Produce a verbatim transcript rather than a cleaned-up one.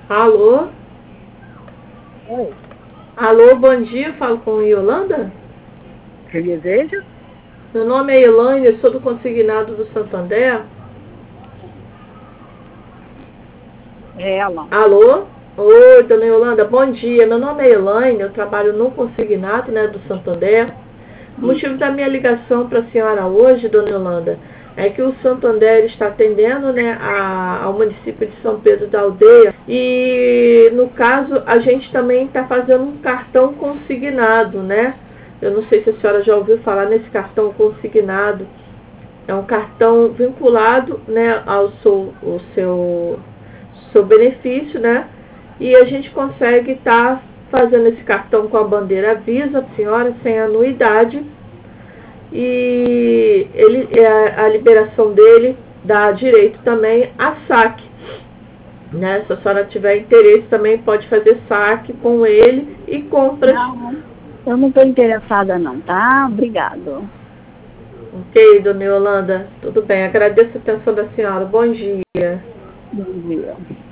Alô? Oi. Alô, bom dia, falo com Yolanda? Que deseja? Meu nome é Elaine, eu sou do consignado do Santander. É ela. Alô? Oi, dona Yolanda, bom dia. Meu nome é Elaine, eu trabalho no consignado, né, do Santander. O Hum. motivo da minha ligação para a senhora hoje, dona Yolanda, é que o Santander está atendendo, né, a, ao município de São Pedro da Aldeia e, no caso, a gente também está fazendo um cartão consignado, né? Eu não sei se a senhora já ouviu falar nesse cartão consignado. É um cartão vinculado, né, ao seu, ao seu, seu benefício, né? E a gente consegue estar tá fazendo esse cartão com a bandeira Visa, senhora, sem anuidade. E ele, a liberação dele dá direito também a saque. Né? Se a senhora tiver interesse, também pode fazer saque com ele e compras. Não, eu não estou interessada não, tá? Obrigado. Ok, dona Yolanda? Tudo bem. Agradeço a atenção da senhora. Bom dia. Bom dia.